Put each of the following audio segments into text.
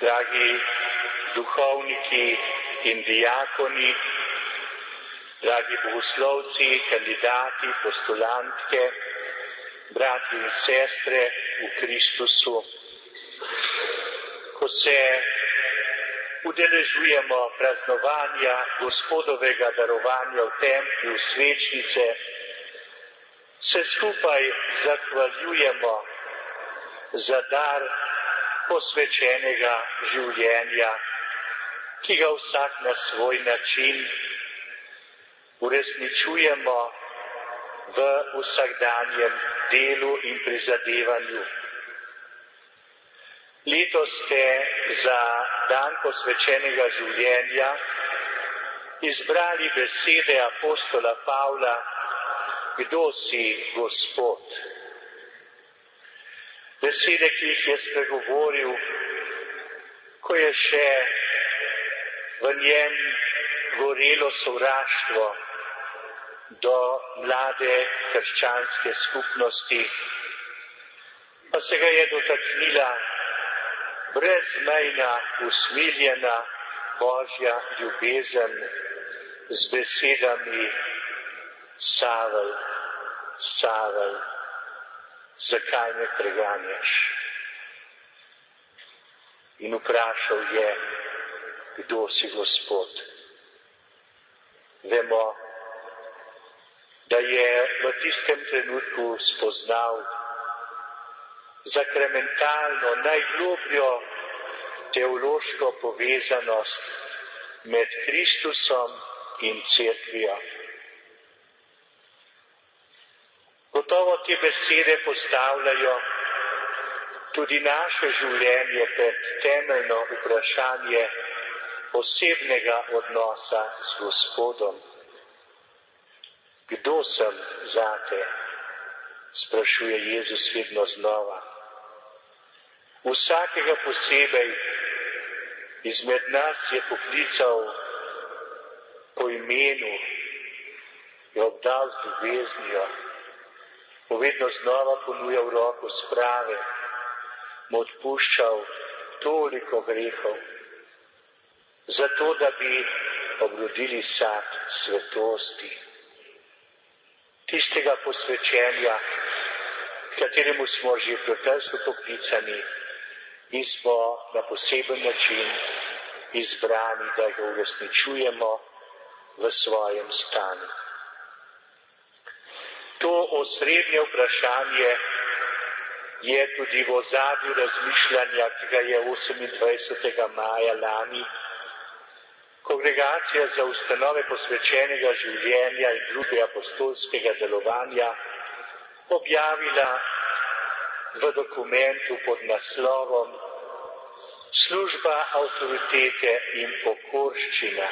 dragi duhovniki in diakoni, dragi bogoslovci, kandidati, postulantke, bratje in sestre v Kristusu. Ko se udeležujemo praznovanja Gospodovega darovanja v templju svečnice, se skupaj zahvaljujemo za dar posvečenega življenja, ki ga vsak na svoj način uresničujemo v vsakdanjem delu in prizadevanju. Letos ste za dan posvečenega življenja izbrali besede apostola Pavla: Kdo si Gospod? Besede, ki jih je spregovoril, ko je še v njem gorelo sovraštvo do mlade krščanske skupnosti, pa se ga je dotaknila brezmejna, usmiljena Božja ljubezen z besedami: Savel, Savel, zakaj me preganjaš? In vprašal je: Kdo si Gospod? Vemo, da je v tistem trenutku spoznal sakramentalno, najglobljo teološko povezanost med Kristusom in Cerkvijo. Gotovo te besede postavljajo tudi naše življenje pred temeljno vprašanje posebnega odnosa z Gospodom. Kdo sem zate? Sprašuje Jezus vedno znova. Vsakega posebej izmed nas je poklical po imenu, je obdal z ljubeznijo, mu vedno znova ponujal roko sprave, mu odpuščal toliko grehov, zato da bi obrodili sad svetosti, tistega posvečenja, kateremu smo že prijateljsko poklicani in smo na poseben način izbrani, da ga uresničujemo v svojem stanju. To osrednje vprašanje je tudi v ozadju razmišljanja, ki ga je 28. maja lani Kongregacija za ustanove posvečenega življenja in druge apostolskega delovanja objavila v dokumentu pod naslovom Služba avtoritete in pokorščina.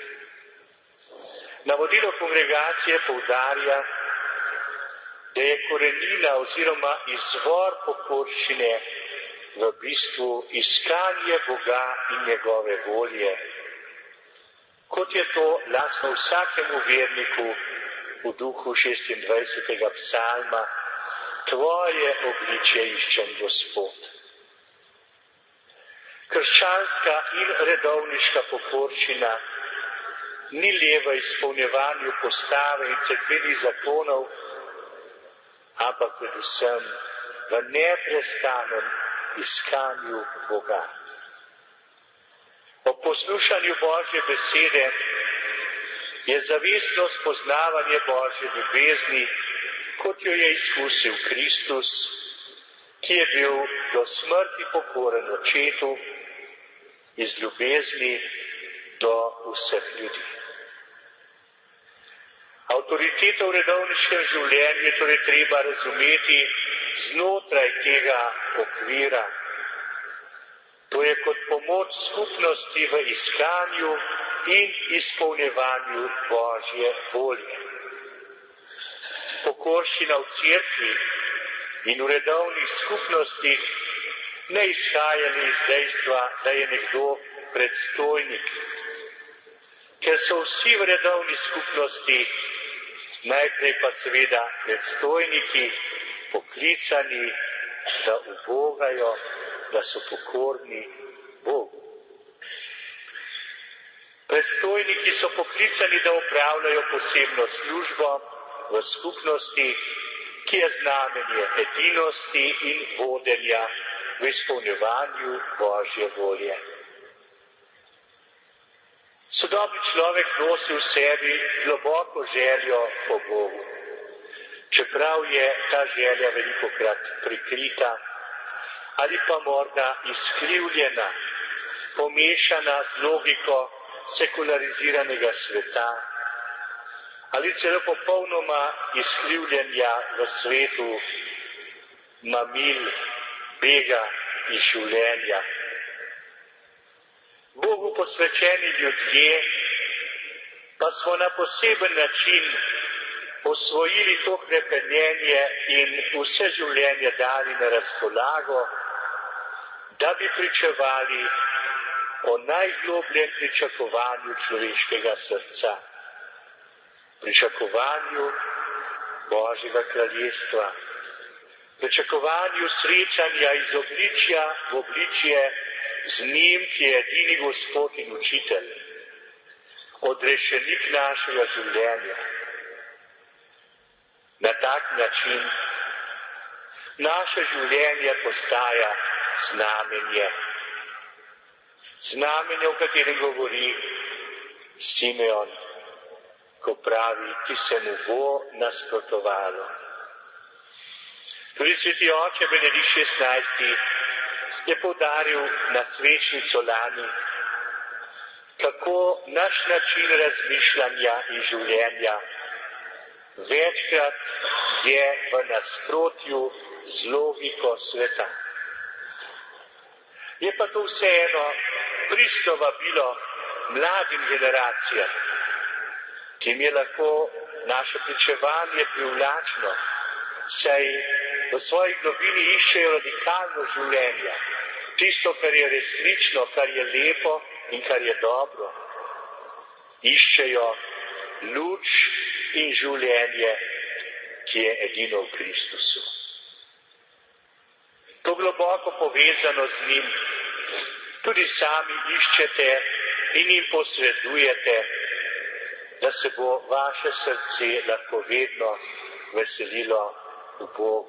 Navodilo kongregacije poudarja, da je korenina oziroma izvor pokorščine v bistvu iskanje Boga in njegove volje, kot je to lastno vsakemu verniku v duhu 26. psalma: Tvoje obličje iščem, Gospod. Krščanska in redovniška pokorščina ni le v izpolnjevanju postave in cerkvenih zakonov, ampak predvsem v neprestanem iskanju Boga. Ob poslušanju Božje besede je zavestno spoznavanje Božje ljubezni, kot jo je izkusil Kristus, ki je bil do smrti pokoren Očetu, iz ljubezni do vseh ljudi. Avtoriteto v redovniškem življenju je torej treba razumeti znotraj tega okvira. To je kot pomoč skupnosti v iskanju in izpolnjevanju Božje volje. Pokorščina v cerkvi in v redovnih skupnostih ne izhaja iz dejstva, da je nekdo predstojnik, ker so vsi v redovni skupnosti, najprej pa seveda predstojniki, poklicani, da ubogajo, da so pokorni Bogu. Predstojniki so poklicani, da opravljajo posebno službo v skupnosti, ki je znamenje edinosti in vodenja v izpolnjevanju Božje volje. Sodobni človek nosi v sebi globoko željo po Bogu, čeprav je ta želja velikokrat prikrita ali pa morda izkrivljena, pomešana z logiko sekulariziranega sveta ali celo popolnoma izkrivljenja v svetu mamil, bega iz življenja. Bogu posvečeni ljudje pa smo na poseben način osvojili to hrepenjenje in vse življenje dali na razpolago, da bi pričevali o najglobljem pričakovanju človeškega srca, pričakovanju Božjega kraljestva, pričakovanju srečanja iz obličja v obličje z njim, ki je edini Gospod in učitelj, odrešenik našega življenja. Na tak način naše življenje postaja znamenje. Znamenje, o katerem govori Simeon, ko pravi, ki se mu bo nasprotovalo. Tudi sveti oče Benedikt XVI je poudaril na svečnico lani, kako naš način razmišljanja in življenja večkrat je v nasprotju z logiko sveta. Je pa to vseeno pristno vabilo mladim generacijam, ki jim je lahko naše pričevanje privlačno, saj v svojih globini iščejo radikalno življenje, tisto, kar je resnično, kar je lepo in kar je dobro. Iščejo luč in življenje, ki je edino v Kristusu. To globoko povezano z njim tudi sami iščete in jim posredujete, da se bo vaše srce lahko vedno veselilo v Bogu.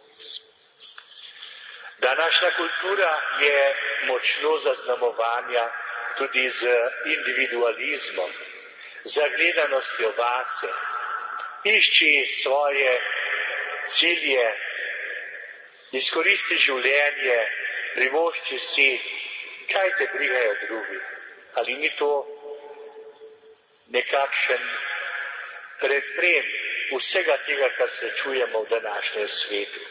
Današnja kultura je močno zaznamovana tudi z individualizmom, zagledanostjo vase, išči svoje cilje, izkoristi življenje, privošči si, kaj te brigajo drugi. Ali ni to nekakšen refren vsega tega, kar srečujemo v današnjem svetu?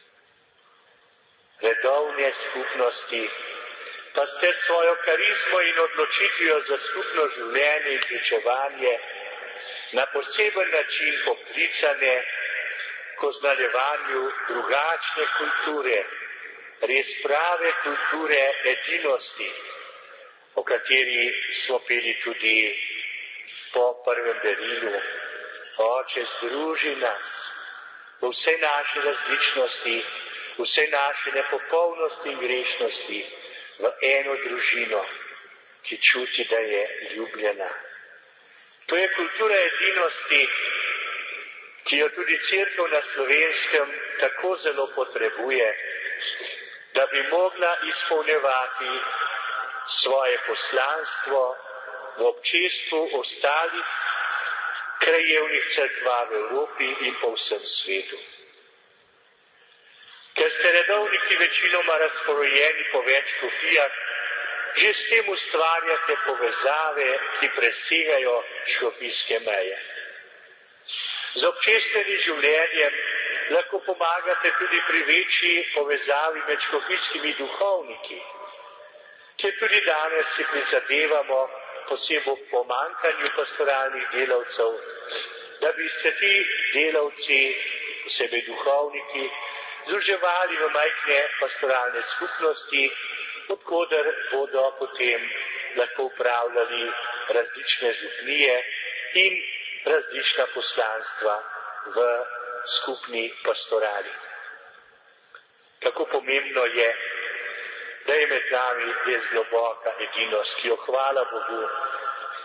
Redovne skupnosti pa ste svojo karizmo in odločitvijo za skupno življenje in pričevanje na poseben način poklicane k oznaljevanju drugačne kulture, res prave kulture edinosti, o kateri smo peli tudi po prvem berilu. Oče, združi nas v vsej naši različnosti, v vsej naši nepopolnosti in grešnosti v eno družino, ki čuti, da je ljubljena. To je kultura edinosti, ki jo tudi Cerkev na Slovenskem tako zelo potrebuje, da bi mogla izpolnjevati svoje poslanstvo v občestvu ostalih krajevnih cerkva v Evropi in po vsem svetu. Ker ste redovniki večinoma razporojeni po več škofijah, že s tem ustvarjate povezave, ki presegajo škofijske meje. Z občestvenim življenjem lahko pomagate tudi pri večji povezavi med škofijskimi duhovniki, kjer tudi danes si prizadevamo posebej v pomanjkanju pastoralnih delavcev, da bi se ti delavci, posebej duhovniki, združevali v majhne pastoralne skupnosti, odkoder bodo potem lahko upravljali različne župnije in različna poslanstva v skupni pastorali. Kako pomembno je, da je med nami res globoka edinost, ki jo hvala Bogu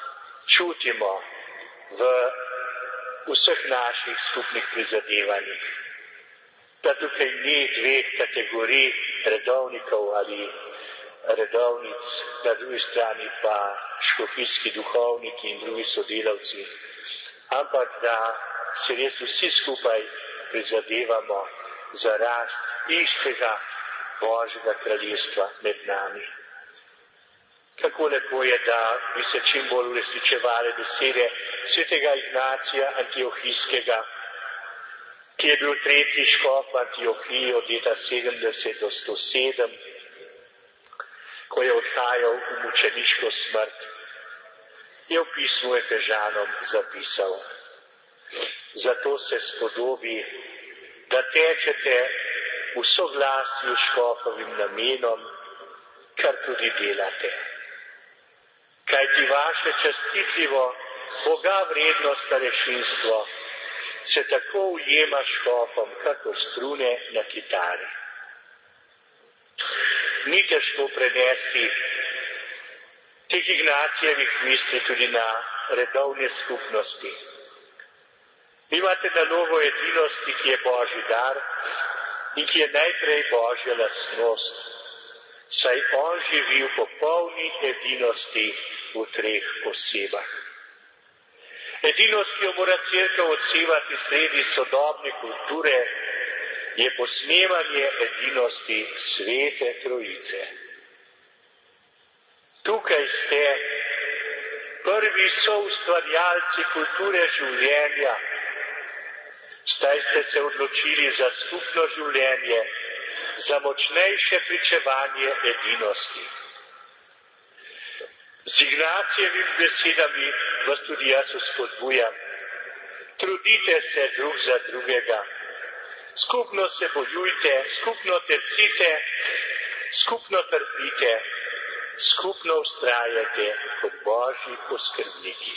čutimo v vseh naših skupnih prizadevanjih, da tukaj ni dveh kategorij redovnikov ali redovnic, na drugi strani pa škofijski duhovniki in drugi sodelavci, ampak da se res vsi skupaj prizadevamo za rast istega Božjega kraljestva med nami. Kako lepo je, da bi se čim bolj uresničevale besede svetega Ignacija Antiohijskega, ki je bil tretji škof v Antiohiji od leta 70 do 107, ko je odhajal v mučeniško smrt, je v pismu Efežanom zapisal: zato se spodobi, da tečete v soglasju s škofovim namenom, kar tudi delate. Kajti vaše častitljivo, Boga vredno starešinstvo se tako ujema s škofom, kakor strune na kitari. Ni težko prenesti teh Ignacijevih misli tudi na redovne skupnosti. Imate nalogo edinosti, ki je Božji dar in ki je najprej Božja lastnost, saj on živi v popolni edinosti v treh osebah. Edinost, ki jo mora Cerkev odsevati sredi sodobne kulture, je posnemanje edinosti Svete Trojice. Tukaj ste prvi soustvarjalci kulture življenja, saj ste se odločili za skupno življenje, za močnejše pričevanje edinosti. Z Ignacijevimi besedami vas tudi jaz vzpodbujam. Trudite se drug za drugega. Skupno se bojujte, skupno tecite, skupno trpite, skupno vztrajate kot Božji oskrbniki.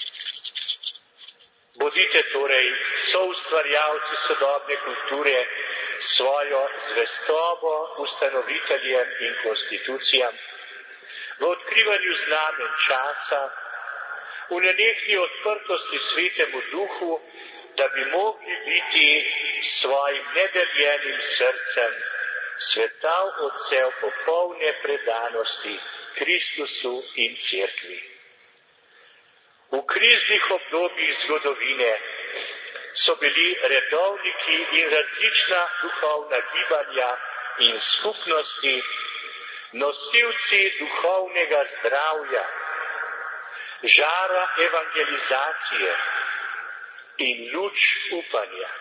Bodite torej soustvarjalci sodobne kulture s svojo zvestobo ustanoviteljem in konstitucijam, v odkrivanju znamen časa, v nenehni odprtosti Svetemu Duhu, da bi mogli biti svojim nedeljenim srcem svetav odsev popolne predanosti Kristusu in Cerkvi. V kriznih obdobjih zgodovine so bili redovniki in različna duhovna gibanja in skupnosti nosilci duhovnega zdravja, žara evangelizacije in luč upanja.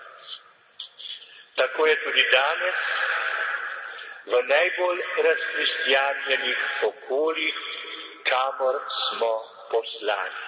Tako je tudi danes v najbolj razkristjanjenih okoljih, kamor smo poslani.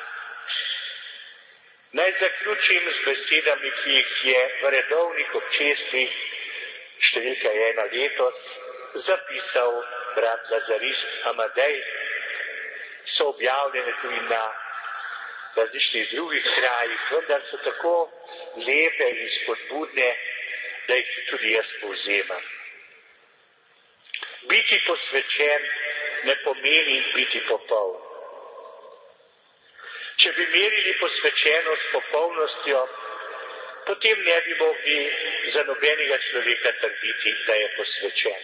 Naj zaključim z besedami, ki jih je v redovnih občestvih številka 1 letos zapisal brat Lazarist Amadej, so objavljene tudi na različnih drugih krajih, vendar so tako lepe in spodbudne, da jih tudi jaz povzemam. Biti posvečen ne pomeni biti popoln. Če bi merili posvečenost popolnostjo, potem ne bi mogli za nobenega človeka trditi, da je posvečen.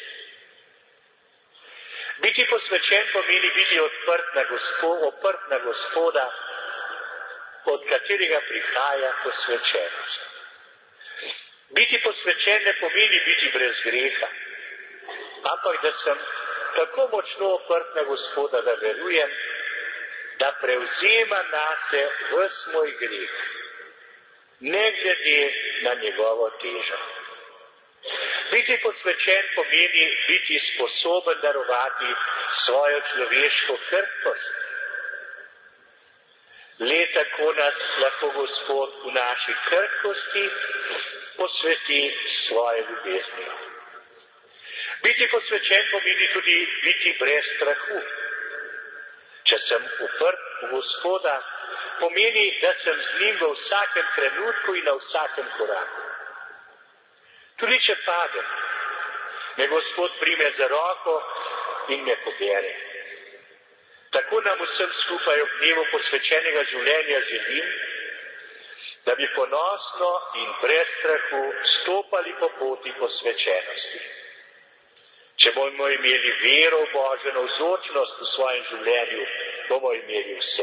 Biti posvečen pomeni biti oprt na Gospoda, od katerega prihaja posvečenost. Biti posvečen ne pomeni biti brez greha, ampak da sem tako močno oprt na Gospoda, da verujem, da prevzema nase ves moj greh, ne glede na njegovo težo. Biti posvečen pomeni biti sposoben darovati svojo človeško krhkost. Le tako nas lahko Gospod v naši krhkosti posveti svoje ljubezni. Biti posvečen pomeni tudi biti brez strahu. Če sem uprt v Gospoda, pomeni, da sem z njim v vsakem trenutku in na vsakem koraku. Tudi če padem, me Gospod prime za roko in me pobere. Tako nam vsem skupaj ob dnevu posvečenega življenja želim, da bi ponosno in brez strahu stopali po poti posvečenosti. Če bomo imeli vero v Božjo navzočnost v svojem življenju, bomo imeli vse.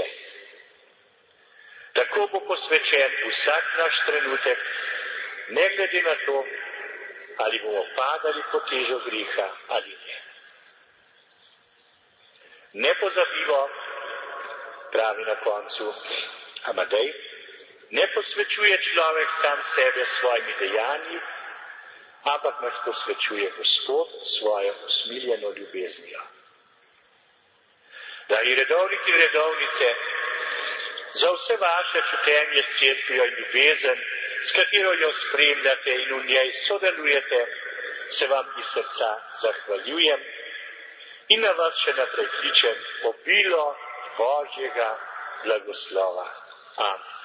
Tako bo posvečen vsak naš trenutek, ne glede na to, ali bomo padali pod težo griha ali ne. Ne pozabimo, pravi na koncu Amadej, ne posvečuje človek sam sebe s svojimi dejanji, ampak nas posvečuje Gospod svojo usmiljeno ljubeznijo. Dragi redovniki in redovnice, za vse vaše čutenje s cerkvijo in ljubezen, s katero jo spremljate in v njej sodelujete, se vam iz srca zahvaljujem in na vas še naprej kličem obilo Božjega blagoslova. Amen.